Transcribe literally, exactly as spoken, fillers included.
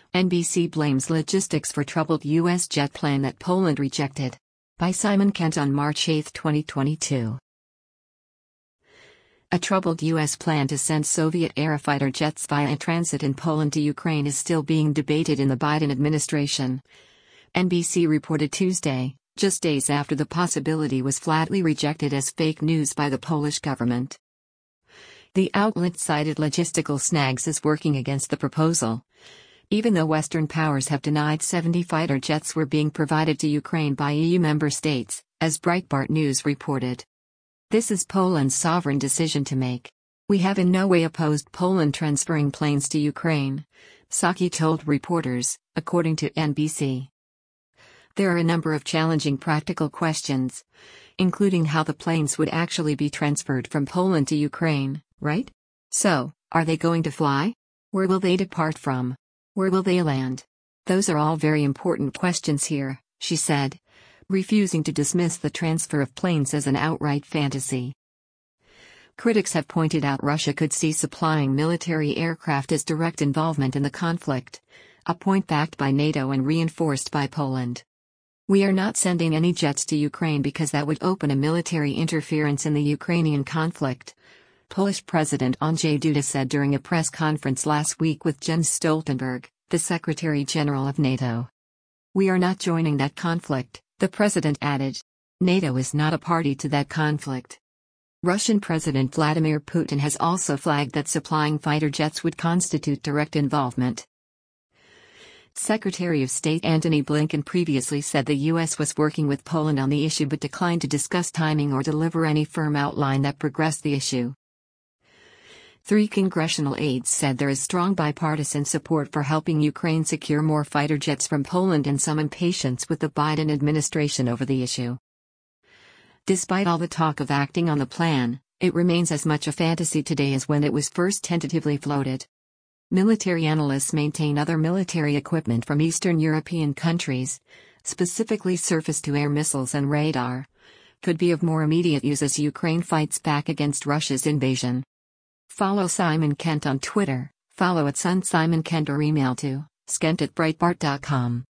N B C blames logistics for troubled U S jet plan that Poland rejected. By Simon Kent on March eighth, twenty twenty-two. A troubled U S plan to send Soviet era fighter jets via transit in Poland to Ukraine is still being debated in the Biden administration. N B C reported Tuesday, just days after the possibility was flatly rejected as fake news by the Polish government. The outlet cited logistical snags as working against the proposal. Even though Western powers have denied seventy fighter jets were being provided to Ukraine by E U member states, as Breitbart News reported. This is Poland's sovereign decision to make. We have in no way opposed Poland transferring planes to Ukraine, Psaki told reporters, according to N B C. There are a number of challenging practical questions, including how the planes would actually be transferred from Poland to Ukraine, right? So, are they going to fly? Where will they depart from? Where will they land? Those are all very important questions here, she said, refusing to dismiss the transfer of planes as an outright fantasy. Critics have pointed out Russia could see supplying military aircraft as direct involvement in the conflict, a point backed by NATO and reinforced by Poland. We are not sending any jets to Ukraine because that would open a military interference in the Ukrainian conflict, Polish President Andrzej Duda said during a press conference last week with Jens Stoltenberg, the Secretary General of NATO. We are not joining that conflict, the president added. NATO is not a party to that conflict. Russian President Vladimir Putin has also flagged that supplying fighter jets would constitute direct involvement. Secretary of State Antony Blinken previously said the U S was working with Poland on the issue but declined to discuss timing or deliver any firm outline that progressed the issue. Three congressional aides said there is strong bipartisan support for helping Ukraine secure more fighter jets from Poland and some impatience with the Biden administration over the issue. Despite all the talk of acting on the plan, it remains as much a fantasy today as when it was first tentatively floated. Military analysts maintain other military equipment from Eastern European countries, specifically surface-to-air missiles and radar, could be of more immediate use as Ukraine fights back against Russia's invasion. Follow Simon Kent on Twitter, follow at Sun Simon Kent or email to skent at breitbart dot com.